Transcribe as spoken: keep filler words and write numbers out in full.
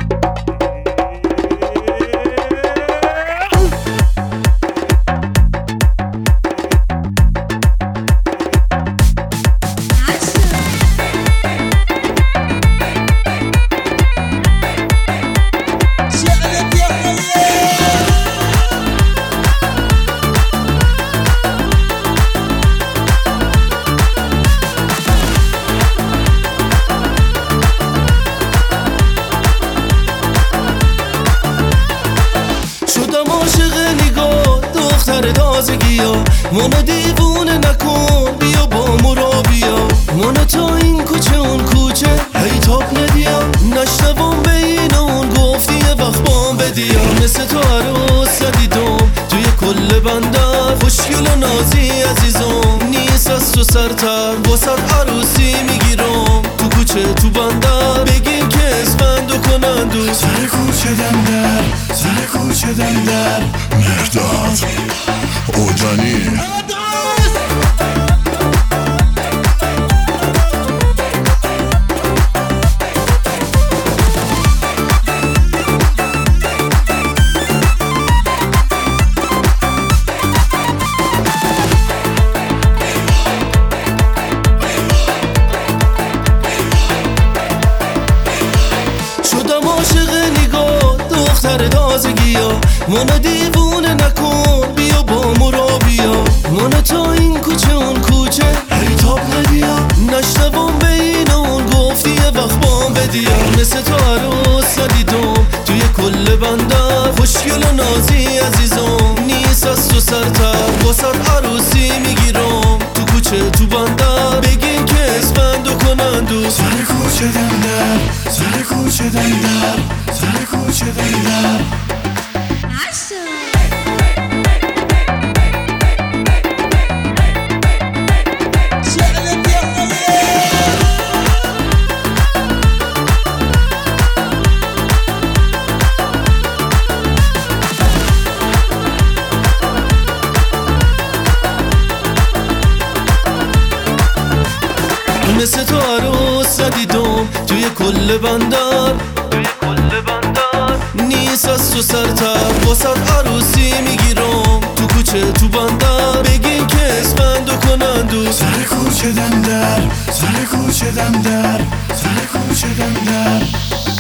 تازگیا منو دیوونه نکن، بیا با مرا بیا. منو تا این کوچه اون کوچه هی تاب ندیا، نشنوم بین اون گفتی یه وقت بام بدیا. مثل تو عروس ندیدم توی کل بندر، خوشگل و نازی عزیزم نیست از تو سرتر. واسد عروسی میگیرم تو کوچه تو بندر، بگین که اسفند و کنندو سر کوچه دندر، سر کوچه دندر مرداد اوجانی. شدم عاشق نگاه دختر تازگیا، منو دیوونه نکن، بیا با مرا بیا. منو تا این کوچه اون کوچه هی تاب ندیا، نشنوم بین اون گفتی یه وقت بام بدیا. مثل تو عروس ندیدم توی کل بندر، خوشگل و نازی عزیزم نیست از تو سرتر. واسد عروسی میگیرم تو کوچه تو بندر، بگین که اسفند و کنندو سر کوچه دندر، سر کوچه دندر، سر کوچه دندر. مثل تو عروس ندیدم توی کل بندر، نیست از تو سرتر. واسد عروسی میگیرم تو کوچه تو بندر، بگین که اسفند و کنندو سر کوچه دندر، سر کوچه دندر، سر کوچه دندر.